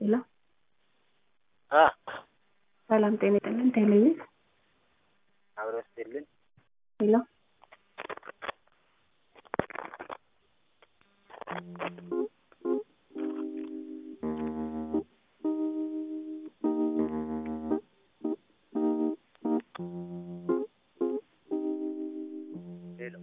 ሄሎ አ ሰላም ጤና ይስጥልን። ቴሌቪዥን አብረስልኝ ሄሎ ሄሎ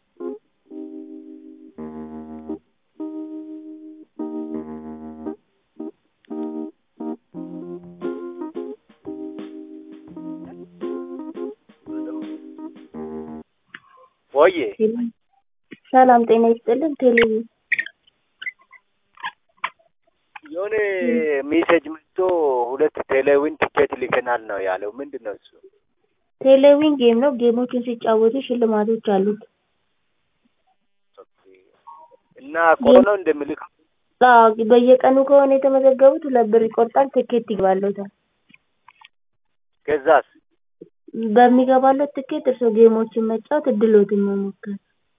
ወይ ሰላም ጤና ይስጥልን። ቴሌቪዥን የሆነ ሜሴጅ መጥቶ ሁለት ቴሌዊን ቲኬት ልከናል ነው ያለው። ምንድነው እሱ? ቴሌቪዥን ጌም ነው። ጌሞችን ሲጫወቱ ሽልማቶች አሉት። እና ቆኖ እንደምልከው በየቀኑ ከሆነ የተመዘገቡት 2 ብር ይቆርጣል። ትኬት ይገባልዎታል። ከዛስ በሚገባልዎት ትኬት እርስዎ ጌሞችን መጫወት እድልዎትን መሞከር።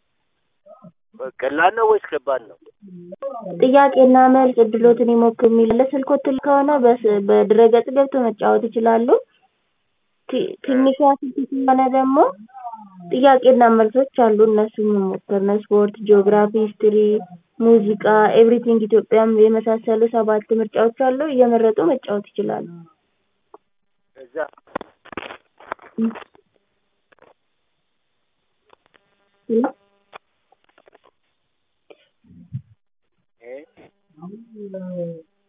ቀላል ነው ወይስ ከባድ ነው? ጥያቄና መልስ እድልዎትን ይሞክሩ የሚል አለ። ስልክዎት ትልቅ ከሆነ በድረ-ገጽ ገብተው መጫወት ይችላሉ። ትንሿ ስልክ ከሆነ ደግሞ ጥያቄና መልሶች አሉ። እነሱን መሞከር ነው። ስፖርት፣ ጂኦግራፊ፣ ሂስትሪ፣ ሙዚቃ፣ ኤቭሪቲንግ ኢትዮጵያም የመሳሰሉ 7 ምርጫዎች አሉ። እየመረጡ መጫወት ይችላሉ። ከዛ